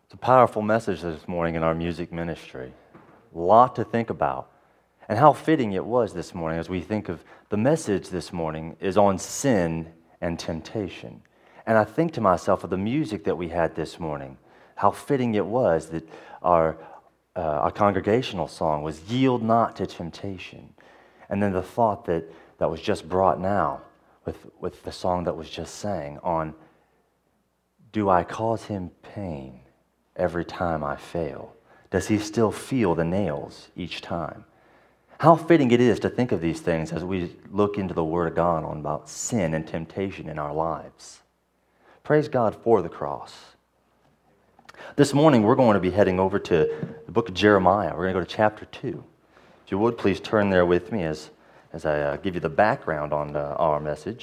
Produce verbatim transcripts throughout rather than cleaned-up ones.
It's a powerful message this morning in our music ministry. A lot to think about. And how fitting it was this morning as we think of the message this morning is on sin and temptation. And I think to myself of the music that we had this morning, how fitting it was that our, uh, our congregational song was "Yield Not to Temptation." And then the thought that, that was just brought now with, with the song that was just sang on, "Do I cause him pain every time I fail? Does he still feel the nails each time?" How fitting it is to think of these things as we look into the Word of God on about sin and temptation in our lives. Praise God for the cross. This morning we're going to be heading over to the book of Jeremiah. We're going to go to chapter two. If you would, please turn there with me as, as I uh, give you the background on uh, our message.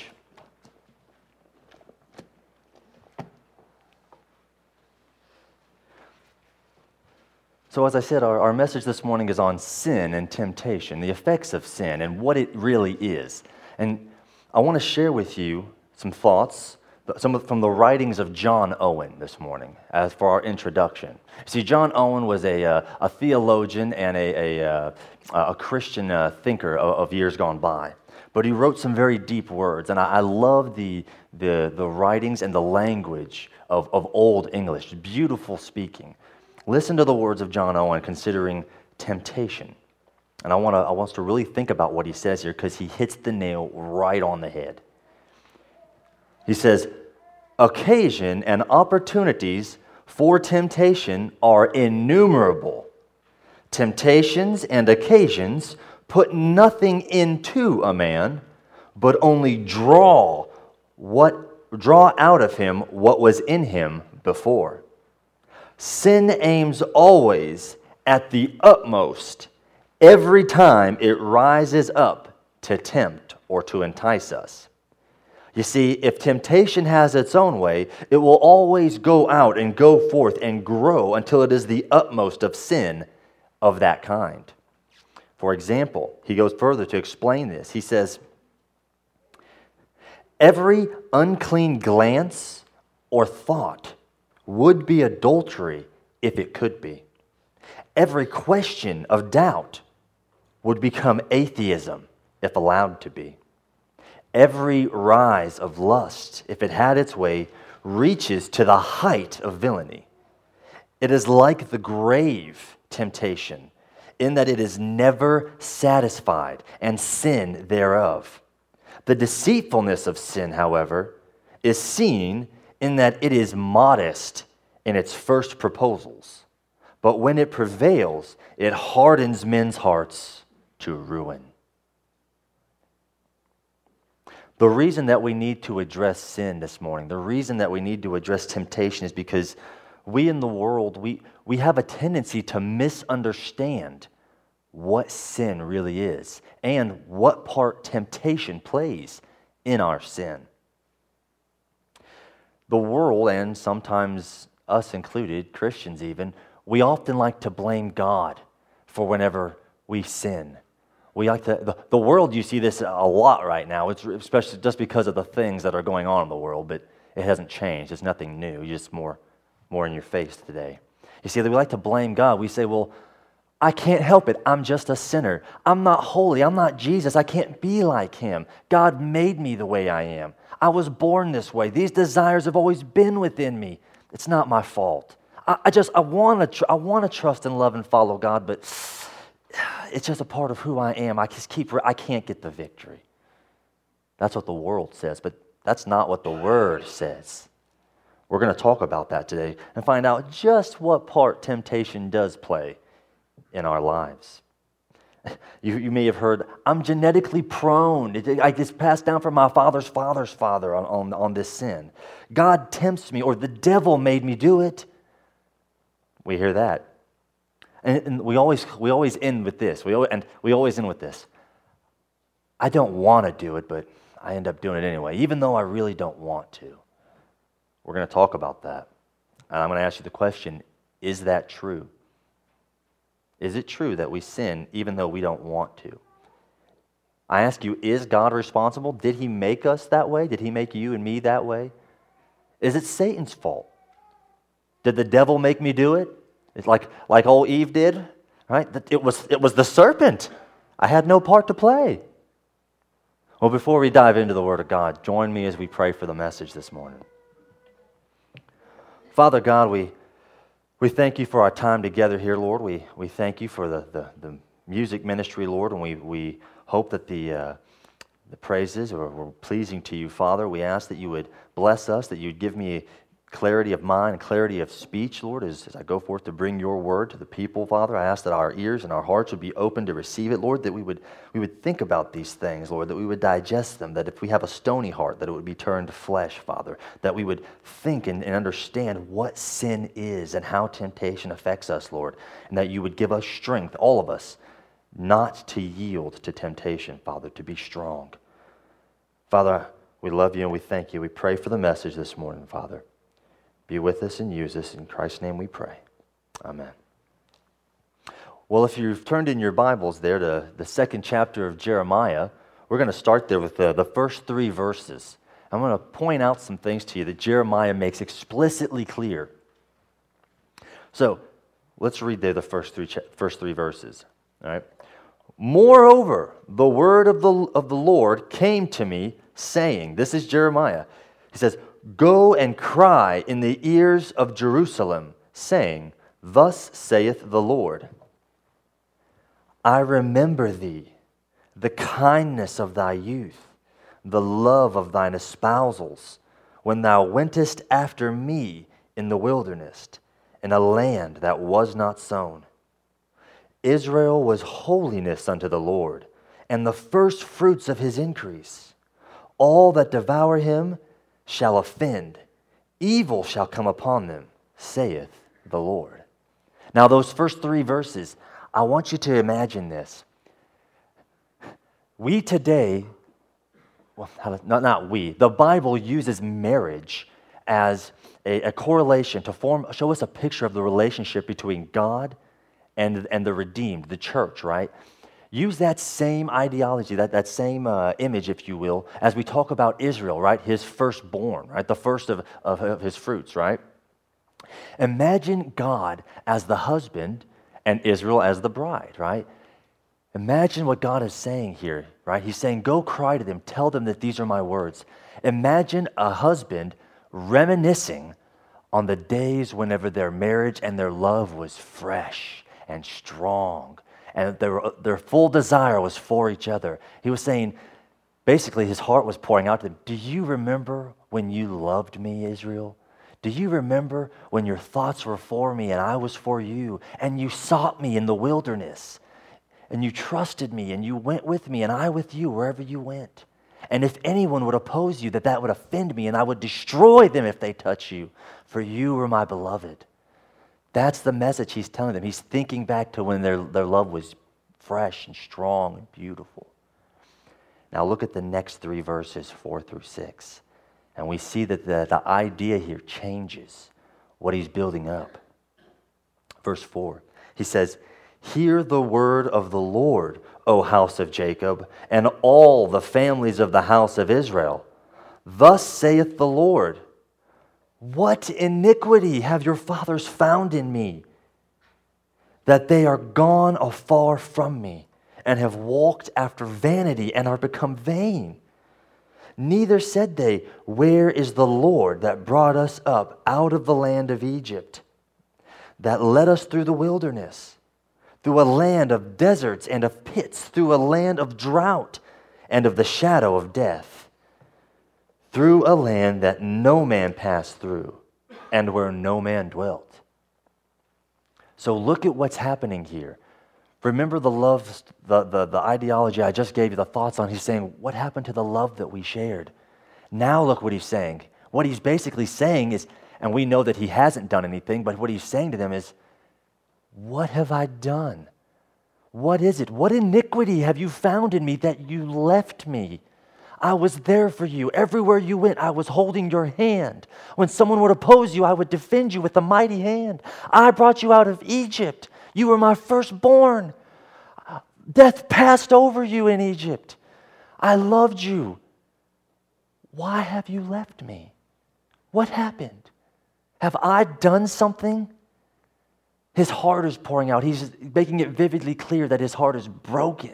So as I said, our, our message this morning is on sin and temptation, the effects of sin and what it really is. And I want to share with you some thoughts, some of, from the writings of John Owen this morning, as for our introduction. See, John Owen was a, uh, a theologian and a, a, uh, a Christian uh, thinker of, of years gone by. But he wrote some very deep words, and I, I love the, the, the writings and the language of, of Old English, beautiful speaking. Listen to the words of John Owen considering temptation. And I want to I want us to really think about what he says here because he hits the nail right on the head. He says, "Occasion and opportunities for temptation are innumerable. Temptations and occasions put nothing into a man, but only draw what draw out of him what was in him before. Sin aims always at the utmost every time it rises up to tempt or to entice us. You see, if temptation has its own way, it will always go out and go forth and grow until it is the utmost of sin of that kind." For example, he goes further to explain this. He says, "Every unclean glance or thought would be adultery if it could be. Every question of doubt would become atheism if allowed to be. Every rise of lust, if it had its way, reaches to the height of villainy. It is like the grave temptation, in that it is never satisfied, and sin thereof. The deceitfulness of sin, however, is seen in that it is modest in its first proposals, but when it prevails, it hardens men's hearts to ruin." The reason that we need to address sin this morning, the reason that we need to address temptation is because we in the world, we, we have a tendency to misunderstand what sin really is and what part temptation plays in our sin. The world, and sometimes us included, Christians even, we often like to blame God for whenever we sin. We like to, the, the world, you see this a lot right now, it's especially just because of the things that are going on in the world, but it hasn't changed. It's nothing new. It's just more, more in your face today. You see, that we like to blame God. We say, well, I can't help it. I'm just a sinner. I'm not holy. I'm not Jesus. I can't be like him. God made me the way I am. I was born this way. These desires have always been within me. It's not my fault. I, I just, I want to tr- I want to trust and love and follow God, but it's just a part of who I am. I just keep, I can't get the victory. That's what the world says, but that's not what the Word says. We're going to talk about that today and find out just what part temptation does play in our lives. You, you may have heard, I'm genetically prone. It, I it's passed down from my father's father's father on, on, on this sin. God tempts me, or the devil made me do it. We hear that. And, and we always we always end with this. We always, and we always end with this. I don't want to do it, but I end up doing it anyway, even though I really don't want to. We're going to talk about that. And I'm going to ask you the question, is that true? Is it true that we sin even though we don't want to? I ask you, is God responsible? Did he make us that way? Did he make you and me that way? Is it Satan's fault? Did the devil make me do it? It's like, like old Eve did, right? It was, it was the serpent. I had no part to play. Well, before we dive into the Word of God, join me as we pray for the message this morning. Father God, we we thank you for our time together here, Lord. We we thank you for the, the, the music ministry, Lord, and we, we hope that the uh, the praises are, were pleasing to you, Father. We ask that you would bless us, that you would give me clarity of mind and clarity of speech, Lord, as, as I go forth to bring your word to the people, Father. I ask that our ears and our hearts would be open to receive it, Lord, that we would we would think about these things, Lord, that we would digest them, that if we have a stony heart, that it would be turned to flesh, Father, that we would think and, and understand what sin is and how temptation affects us, Lord, and that you would give us strength, all of us, not to yield to temptation, Father, to be strong. Father, we love you and we thank you. We pray for the message this morning, Father. Be with us and use us. In Christ's name we pray. Amen. Well, if you've turned in your Bibles there to the second chapter of Jeremiah, we're going to start there with the, the first three verses. I'm going to point out some things to you that Jeremiah makes explicitly clear. So, let's read there the first three, first three verses. All right. Moreover, the word of the, of the Lord came to me, saying, this is Jeremiah. He says, go and cry in the ears of Jerusalem, saying, thus saith the Lord, I remember thee, the kindness of thy youth, the love of thine espousals, when thou wentest after me in the wilderness, in a land that was not sown. Israel was holiness unto the Lord, and the first fruits of his increase. All that devour him shall offend, evil shall come upon them, saith the Lord. Now those first three verses, I want you to imagine this. We today, well, not, not we, the Bible uses marriage as a, a correlation to form, show us a picture of the relationship between God and, and the redeemed, the church, right? Use that same ideology, that, that same uh, image, if you will, as we talk about Israel, right? His firstborn, right? The first of, of, of his fruits, right? Imagine God as the husband and Israel as the bride, right? Imagine what God is saying here, right? He's saying, go cry to them, tell them that these are my words. Imagine a husband reminiscing on the days whenever their marriage and their love was fresh and strong, and their, their full desire was for each other. He was saying, basically his heart was pouring out to them. Do you remember when you loved me, Israel? Do you remember when your thoughts were for me and I was for you, and you sought me in the wilderness, and you trusted me, and you went with me, and I with you wherever you went? And if anyone would oppose you, that that would offend me, and I would destroy them if they touch you, for you were my beloved. That's the message he's telling them. He's thinking back to when their, their love was fresh and strong and beautiful. Now look at the next three verses, four through six. And we see that the, the idea here changes what he's building up. Verse four, he says, hear the word of the Lord, O house of Jacob, and all the families of the house of Israel. Thus saith the Lord, what iniquity have your fathers found in me, that they are gone afar from me, and have walked after vanity, and are become vain? Neither said they, where is the Lord that brought us up out of the land of Egypt, that led us through the wilderness, through a land of deserts and of pits, through a land of drought and of the shadow of death, through a land that no man passed through, and where no man dwelt. So look at what's happening here. Remember the love, the, the, the ideology I just gave you, the thoughts on. He's saying, what happened to the love that we shared? Now look what he's saying. What he's basically saying is, and we know that he hasn't done anything, but what he's saying to them is, what have I done? What is it? What iniquity have you found in me that you left me? I was there for you. Everywhere you went, I was holding your hand. When someone would oppose you, I would defend you with a mighty hand. I brought you out of Egypt. You were my firstborn. Death passed over you in Egypt. I loved you. Why have you left me? What happened? Have I done something? His heart is pouring out. He's making it vividly clear that his heart is broken.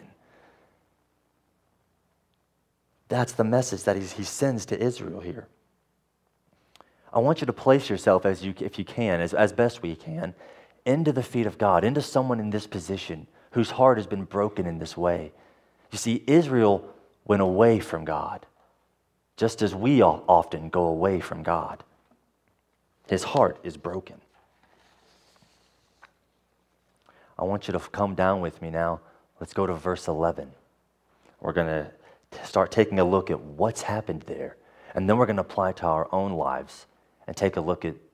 That's the message that he's, he sends to Israel here. I want you to place yourself, as you, if you can, as, as best we can, into the feet of God, into someone in this position whose heart has been broken in this way. You see, Israel went away from God, just as we all often go away from God. His heart is broken. I want you to come down with me now. Let's go to verse eleven. We're going to start taking a look at what's happened there. And then we're going to apply it to our own lives and take a look at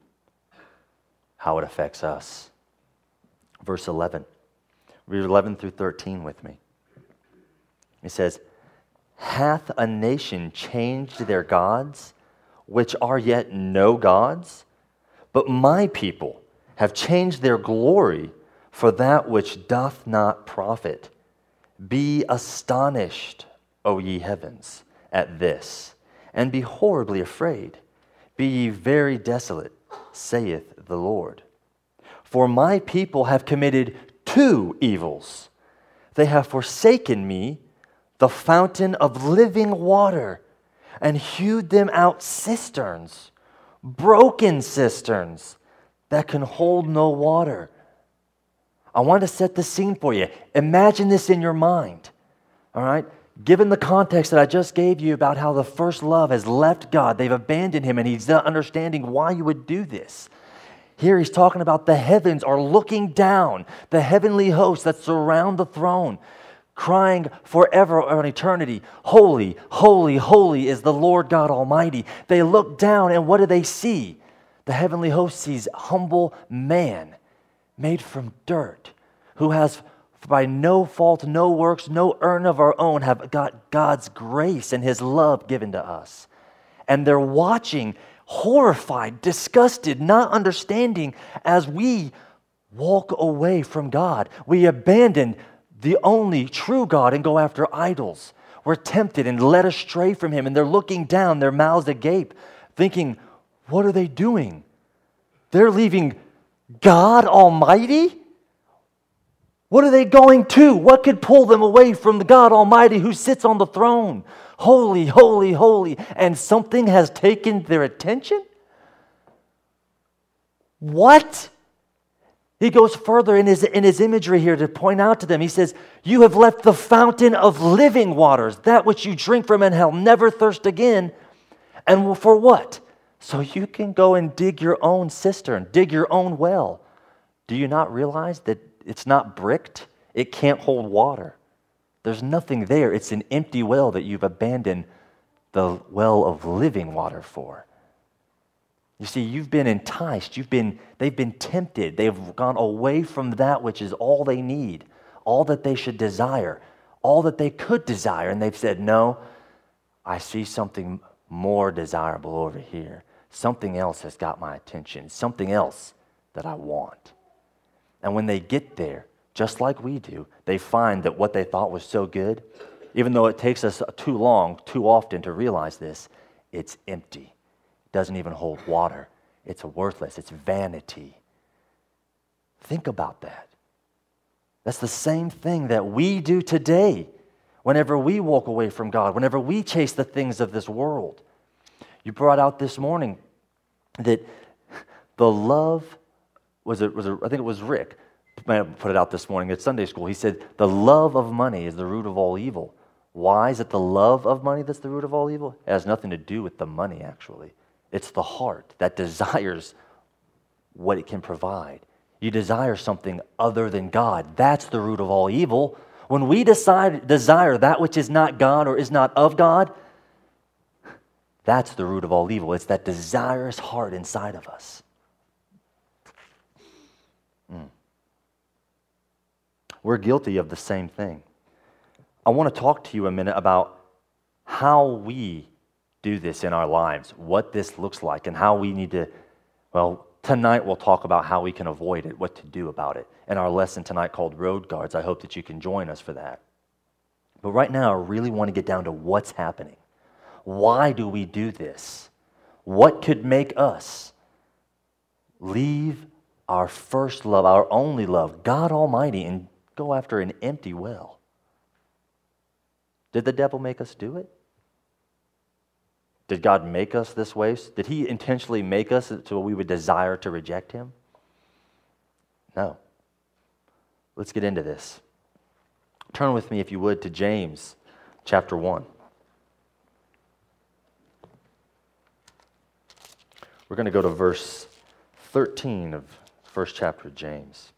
how it affects us. Verse eleven. Read eleven through thirteen with me. It says, "Hath a nation changed their gods, which are yet no gods? But my people have changed their glory for that which doth not profit. Be astonished, O ye heavens, at this, and be horribly afraid. Be ye very desolate, saith the Lord. For my people have committed two evils. They have forsaken me, the fountain of living water, and hewed them out cisterns, broken cisterns that can hold no water." I want to set the scene for you. Imagine this in your mind, all right? Given the context that I just gave you about how the first love has left God, they've abandoned him, and he's not understanding why you would do this. Here he's talking about the heavens are looking down, the heavenly hosts that surround the throne, crying forever on eternity, "Holy, holy, holy is the Lord God Almighty." They look down, and what do they see? The heavenly host sees humble man made from dirt, who has by no fault, no works, no earn of our own, have got God's grace and his love given to us. And they're watching, horrified, disgusted, not understanding as we walk away from God. We abandon the only true God and go after idols. We're tempted and led astray from him, and they're looking down, their mouths agape, thinking, what are they doing? They're leaving God Almighty? What are they going to? What could pull them away from the God Almighty who sits on the throne? Holy, holy, holy. And something has taken their attention? What? He goes further in his, in his imagery here to point out to them. He says, "You have left the fountain of living waters, that which you drink from and shall never thirst again." And for what? So you can go and dig your own cistern, dig your own well. Do you not realize that it's not bricked? It can't hold water. There's nothing there. It's an empty well that you've abandoned the well of living water for. You see, you've been enticed. You've been, they've been tempted. They've gone away from that which is all they need, all that they should desire, all that they could desire. And they've said, no, I see something more desirable over here. Something else has got my attention. Something else that I want. And when they get there, just like we do, they find that what they thought was so good, even though it takes us too long, too often to realize this, it's empty. It doesn't even hold water. It's worthless. It's vanity. Think about that. That's the same thing that we do today whenever we walk away from God, whenever we chase the things of this world. You brought out this morning that the love, was it, was it, I think it was Rick, might have put it out this morning at Sunday school. He said, the love of money is the root of all evil. Why is it the love of money that's the root of all evil? It has nothing to do with the money, actually. It's the heart that desires what it can provide. You desire something other than God. That's the root of all evil. When we decide desire that which is not God or is not of God, that's the root of all evil. It's that desirous heart inside of us. Mm. We're guilty of the same thing. I want to talk to you a minute about how we do this in our lives, what this looks like, and how we need to, well, tonight we'll talk about how we can avoid it, what to do about it. In our lesson tonight called Road Guards, I hope that you can join us for that. But right now, I really want to get down to what's happening. Why do we do this? What could make us leave our first love, our only love, God Almighty, and go after an empty well? Did the devil make us do it? Did God make us this way? Did He intentionally make us so we would desire to reject Him? No. Let's get into this. Turn with me, if you would, to James chapter one. We're going to go to verse thirteen of the first chapter of James.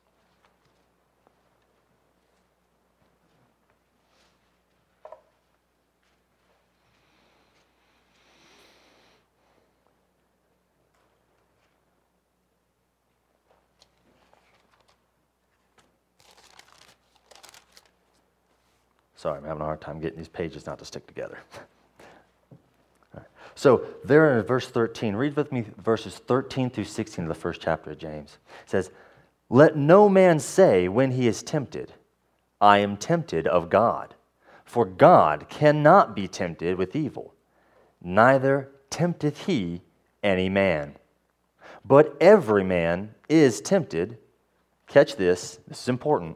Sorry, I'm having a hard time getting these pages not to stick together. Right. So there in verse thirteen, read with me verses thirteen through sixteen of the first chapter of James. It says, "Let no man say when he is tempted, I am tempted of God. For God cannot be tempted with evil, neither tempteth He any man. But every man is tempted," catch this, this is important,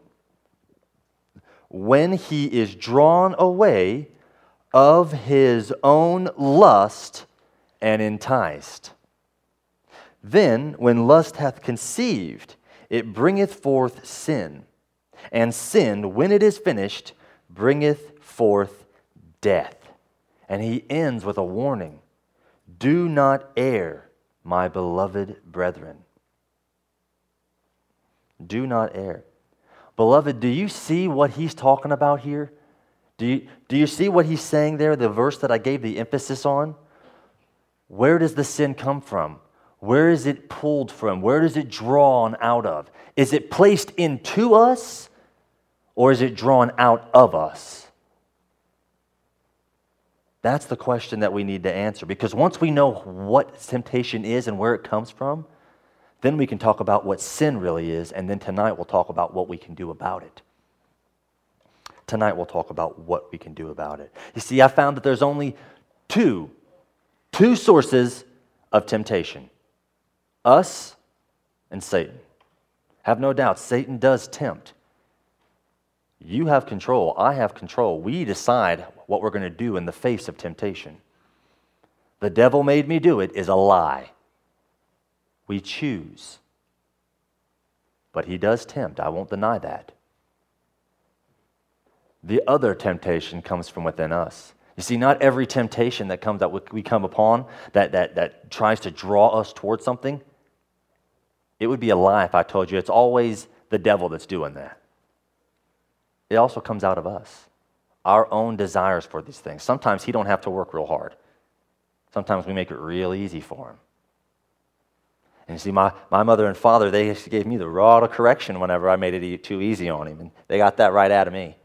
"when he is drawn away of his own lust and enticed. Then, when lust hath conceived, it bringeth forth sin. And sin, when it is finished, bringeth forth death." And he ends with a warning. "Do not err, my beloved brethren." Do not err. Beloved, do you see what he's talking about here? Do you, do you see what he's saying there, the verse that I gave the emphasis on? Where does the sin come from? Where is it pulled from? Where is it drawn out of? Is it placed into us, or is it drawn out of us? That's the question that we need to answer, because once we know what temptation is and where it comes from, then we can talk about what sin really is, and then tonight we'll talk about what we can do about it. Tonight we'll talk about what we can do about it. You see, I found that there's only two, two sources of temptation. Us and Satan. Have no doubt, Satan does tempt. You have control, I have control. We decide what we're going to do in the face of temptation. The devil made me do it is a lie. We choose. But he does tempt. I won't deny that. The other temptation comes from within us. You see, not every temptation that comes that we come upon that, that, that tries to draw us towards something, it would be a lie if I told you it's always the devil that's doing that. It also comes out of us. Our own desires for these things. Sometimes he don't have to work real hard. Sometimes we make it real easy for him. And you see, my, my mother and father, they gave me the rod of correction whenever I made it too easy on him. And they got that right out of me.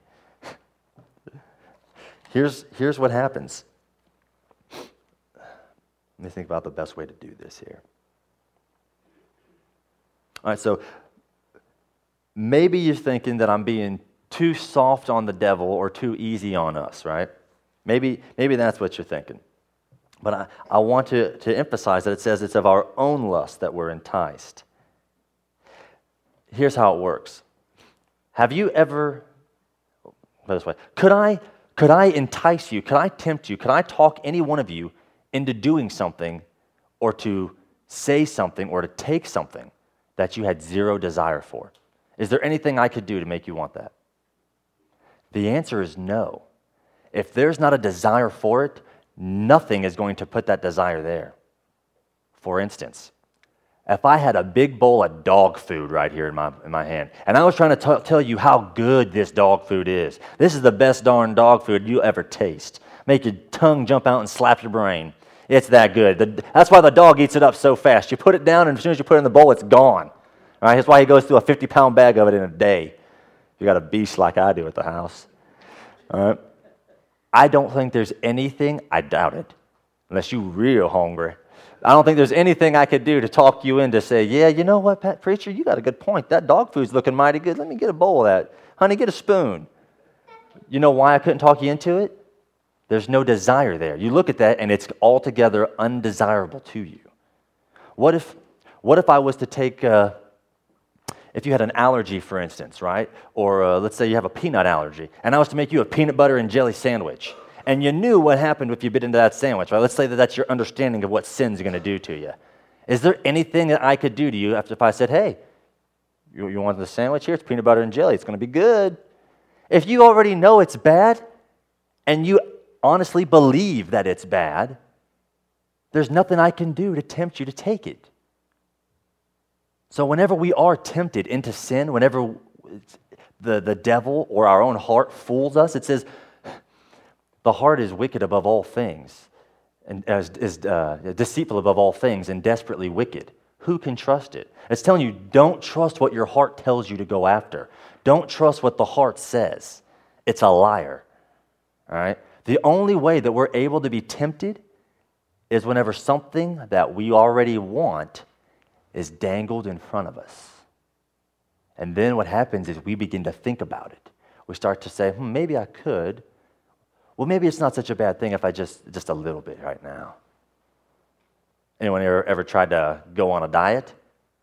here's, here's what happens. Let me think about the best way to do this here. All right, so maybe you're thinking that I'm being too soft on the devil or too easy on us, right? Maybe, maybe that's what you're thinking. But I, I want to, to emphasize that it says it's of our own lust that we're enticed. Here's how it works. Have you ever, put it this way, could I, could I entice you, could I tempt you, could I talk any one of you into doing something or to say something or to take something that you had zero desire for? Is there anything I could do to make you want that? The answer is no. If there's not a desire for it, nothing is going to put that desire there. For instance, if I had a big bowl of dog food right here in my in my hand, and I was trying to t- tell you how good this dog food is, this is the best darn dog food you'll ever taste. Make your tongue jump out and slap your brain. It's that good. The, that's why the dog eats it up so fast. You put it down, and as soon as you put it in the bowl, it's gone. All right? That's why he goes through a fifty-pound bag of it in a day. You got a beast like I do at the house. All right? I don't think there's anything, I doubt it, unless you're real hungry. I don't think there's anything I could do to talk you into say, yeah, you know what, Pat Preacher, you got a good point. That dog food's looking mighty good. Let me get a bowl of that. Honey, get a spoon. You know why I couldn't talk you into it? There's no desire there. You look at that and it's altogether undesirable to you. What if, What if I was to take, uh, if you had an allergy, for instance, right? Or uh, let's say you have a peanut allergy, and I was to make you a peanut butter and jelly sandwich, and you knew what happened if you bit into that sandwich, right? Let's say that that's your understanding of what sin's going to do to you. Is there anything that I could do to you if I said, hey, you, you want the sandwich here? It's peanut butter and jelly. It's going to be good. If you already know it's bad, and you honestly believe that it's bad, there's nothing I can do to tempt you to take it. So whenever we are tempted into sin, whenever the, the devil or our own heart fools us, it says, the heart is wicked above all things, and is, is uh, deceitful above all things, and desperately wicked. Who can trust it? It's telling you, don't trust what your heart tells you to go after. Don't trust what the heart says. It's a liar. All right? The only way that we're able to be tempted is whenever something that we already want is dangled in front of us. And then what happens is we begin to think about it. We start to say, hmm, maybe I could. Well, maybe it's not such a bad thing if I just, just a little bit right now. Anyone ever, ever tried to go on a diet?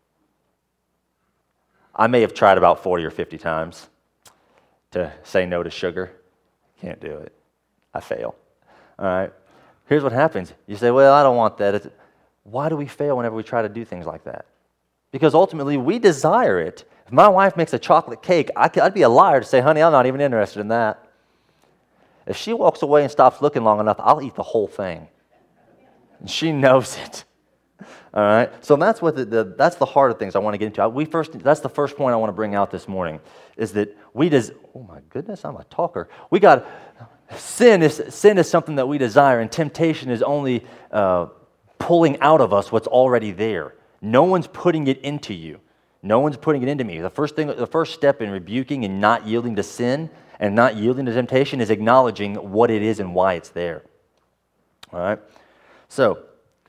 I may have tried about forty or fifty times to say no to sugar. Can't do it. I fail. All right. Here's what happens. You say, well, I don't want that. It's, why do we fail whenever we try to do things like that? Because ultimately, we desire it. If my wife makes a chocolate cake, I could, I'd be a liar to say, honey, I'm not even interested in that. If she walks away and stops looking long enough, I'll eat the whole thing. And she knows it. All right? So that's what the, the that's the heart of things I want to get into. We first that's the first point I want to bring out this morning, is that we des- oh my goodness, I'm a talker. We got sin is sin is something that we desire, and temptation is only uh, pulling out of us what's already there. No one's putting it into you. No one's putting it into me. The first thing, the first step in rebuking and not yielding to sin and not yielding to temptation is acknowledging what it is and why it's there. All right? So,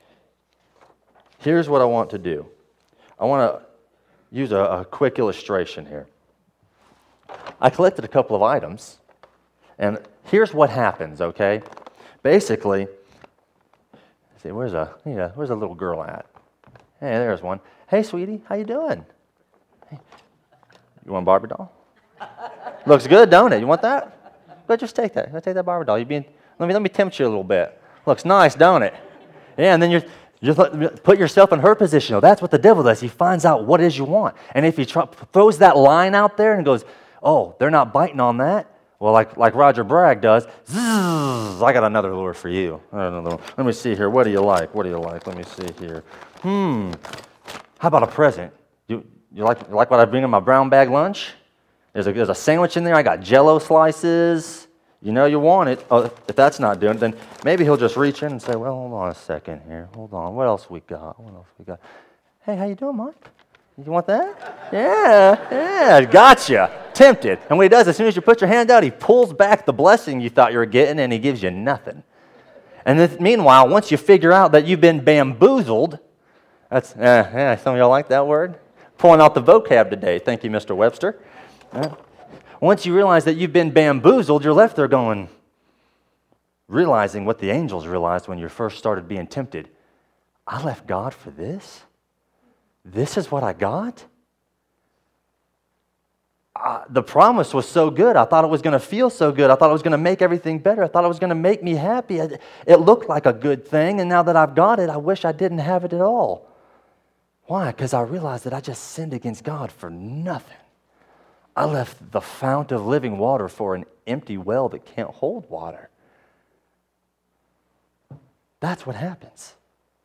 here's what I want to do. I want to use a, a quick illustration here. I collected a couple of items, and here's what happens, okay? Basically, see, where's a, yeah, where's a little girl at? Hey, there's one. Hey, sweetie, how you doing? Hey. You want a Barbie doll? Looks good, don't it? You want that? Go just take that. Go take that Barbie doll. You being, let me let me tempt you a little bit. Looks nice, don't it? Yeah, and then you're just put yourself in her position. Oh, that's what the devil does. He finds out what it is you want, and if he try, throws that line out there and goes, "Oh, they're not biting on that." Well, like like Roger Bragg does. Zzz, I got another lure for you. Let me see here. What do you like? What do you like? Let me see here. Hmm. How about a present? You you like you like what I bring in my brown bag lunch? There's a there's a sandwich in there. I got Jell-O slices. You know you want it. Oh, if that's not doing it, then maybe he'll just reach in and say, "Well, hold on a second here. Hold on. What else we got? What else we got? Hey, how you doing, Mike? You want that? Yeah, yeah. Gotcha. Tempted. And what he does, as soon as you put your hand out, he pulls back the blessing you thought you were getting, and he gives you nothing. And then, meanwhile, once you figure out that you've been bamboozled, that's, uh, yeah, some of y'all like that word? Pulling out the vocab today. Thank you, Mister Webster. Uh, once you realize that you've been bamboozled, you're left there going, realizing what the angels realized when you first started being tempted. I left God for this? This is what I got? Uh, the promise was so good. I thought it was going to feel so good. I thought it was going to make everything better. I thought it was going to make me happy. It looked like a good thing, and now that I've got it, I wish I didn't have it at all. Why? Because I realized that I just sinned against God for nothing. I left the fount of living water for an empty well that can't hold water. That's what happens.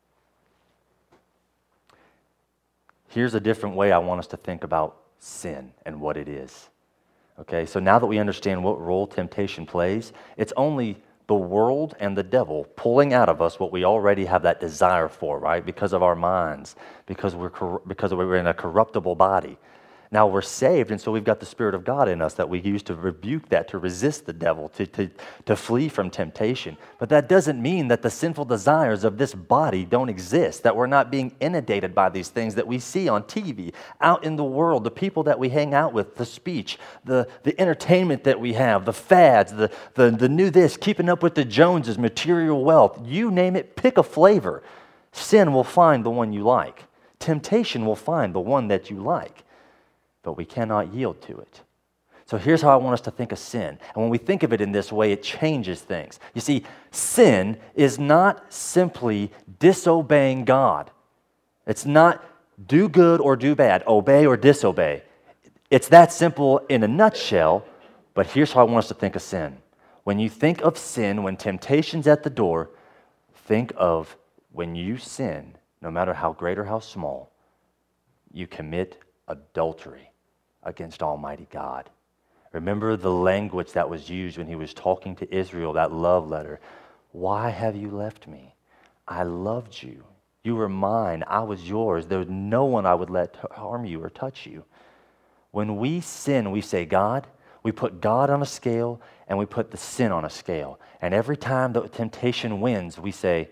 Here's a different way I want us to think about sin and what it is. Okay, so now that we understand what role temptation plays, it's only the world and the devil pulling out of us what we already have that desire for, right? Because of our minds, because we're cor- because we're in a corruptible body. Now we're saved, and so we've got the Spirit of God in us that we use to rebuke that, to resist the devil, to, to, to flee from temptation. But that doesn't mean that the sinful desires of this body don't exist, that we're not being inundated by these things that we see on T V, out in the world, the people that we hang out with, the speech, the, the entertainment that we have, the fads, the, the, the new this, keeping up with the Joneses, material wealth. You name it, pick a flavor. Sin will find the one you like. temptation will find the one that you like, but we cannot yield to it. So here's how I want us to think of sin. And when we think of it in this way, it changes things. You see, sin is not simply disobeying God. It's not do good or do bad, obey or disobey. It's that simple in a nutshell, but here's how I want us to think of sin. When you think of sin, when temptation's at the door, think of when you sin, no matter how great or how small, you commit adultery against Almighty God. Remember the language that was used when he was talking to Israel, that love letter. Why have you left me? I loved you. You were mine. I was yours. There was no one I would let harm you or touch you. When we sin, we say, God, we put God on a scale and we put the sin on a scale. And every time the temptation wins, we say,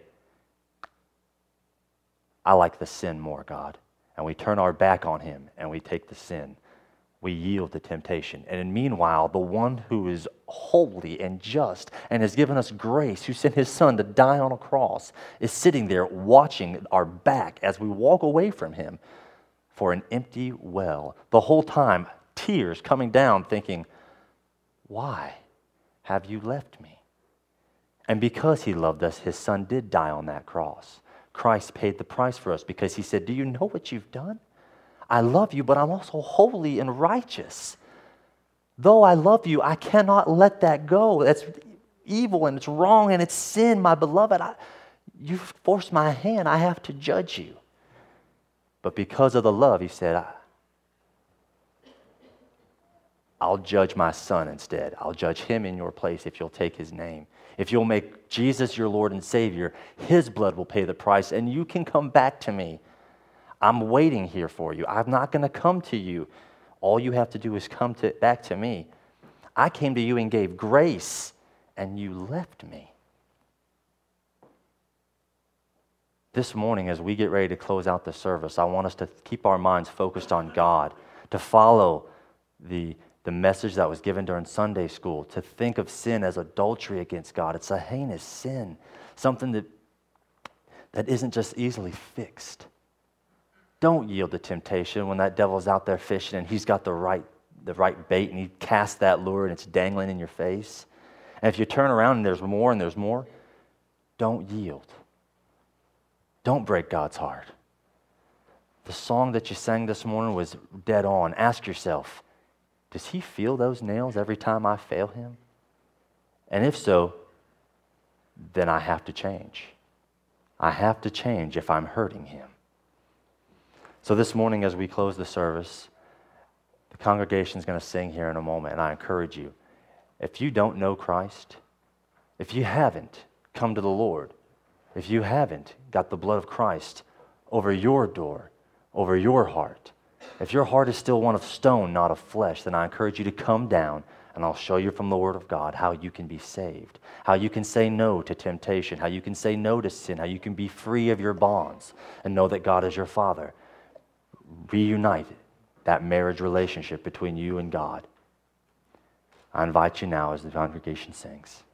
I like the sin more, God. And we turn our back on him and we take the sin. We yield to temptation. And meanwhile, the one who is holy and just and has given us grace, who sent his son to die on a cross, is sitting there watching our back as we walk away from him for an empty well. The whole time, tears coming down, thinking, why have you left me? And because he loved us, his son did die on that cross. Christ paid the price for us because he said, do you know what you've done? I love you, but I'm also holy and righteous. Though I love you, I cannot let that go. That's evil and it's wrong and it's sin, my beloved. I, you've forced my hand. I have to judge you. But because of the love, he said, I, I'll judge my son instead. I'll judge him in your place if you'll take his name. If you'll make Jesus your Lord and Savior, his blood will pay the price and you can come back to me. I'm waiting here for you. I'm not going to come to you. All you have to do is come to, back to me. I came to you and gave grace, and you left me. This morning, as we get ready to close out the service, I want us to keep our minds focused on God, to follow the, the message that was given during Sunday school, to think of sin as adultery against God. It's a heinous sin, something that, that isn't just easily fixed. Don't yield to temptation when that devil's out there fishing and he's got the right, the right bait and he casts that lure and it's dangling in your face. And if you turn around and there's more and there's more, don't yield. Don't break God's heart. The song that you sang this morning was dead on. Ask yourself, does he feel those nails every time I fail him? And if so, then I have to change. I have to change if I'm hurting him. So this morning as we close the service, the congregation is going to sing here in a moment, and I encourage you, if you don't know Christ, if you haven't come to the Lord, if you haven't got the blood of Christ over your door, over your heart, if your heart is still one of stone, not of flesh, then I encourage you to come down and I'll show you from the Word of God how you can be saved, how you can say no to temptation, how you can say no to sin, how you can be free of your bonds and know that God is your Father. Reunite that marriage relationship between you and God. I invite you now as the congregation sings.